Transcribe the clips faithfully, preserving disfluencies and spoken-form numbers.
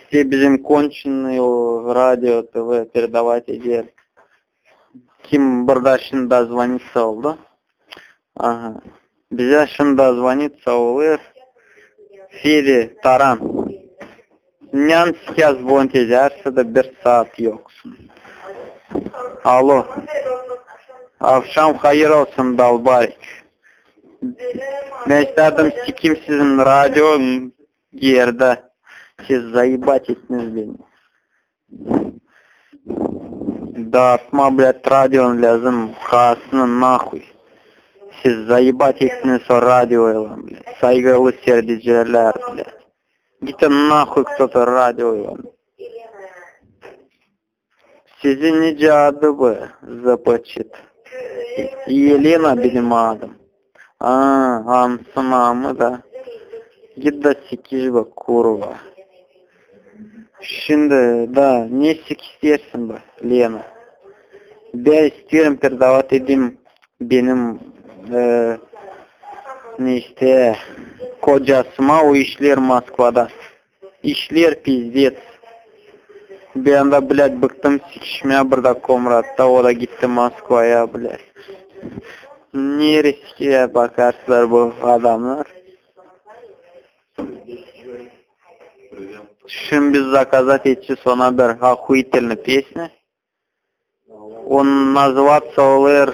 все bizim конченый радио, ТВ передавать егер. Ким бірда шында звонится oldu. Ага. Bize şunda звонится olur. Фири Таран. Нян сейчас звонит, ярся да bir saat yoksun. Alo. Akşam hayır olsun dalbarik. Ben isterdim sikim sizin radyo yerde. Siz заебать ettiniz beni. Dağıtma блядь radyon lazım. Kasını nahуй. Siz заебать ettiniz o radyoyla блядь. Saygılı seyirciler блядь. Gidin nahуй кто-то radyoyla. Sizin nice adı bu започет. Елена benim adım. Aa, Hans'ın amı da. Git da sikiş bak kurva. Şimdi da ne sik istersin bak Lena? Ben istiyorum передавать edeyim benim e, ne işte kocasıma o işler Moskva'da. İşler пиздец. Ben de блядь bıktım sikişmeye burada Komrat'ta, o da gitti Moskva'ya блядь. Nereye bakarsınlar bu adamlar? Şimdi biz заказать etsi sona bir охуительная песня. Он называется olur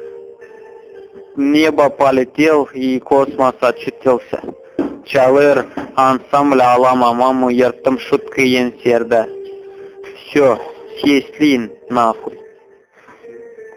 «Небо полетел и космос очутился». Çalır ансамбль Алама маму yırttım şutkı enserde. Все, сестлин нахуй.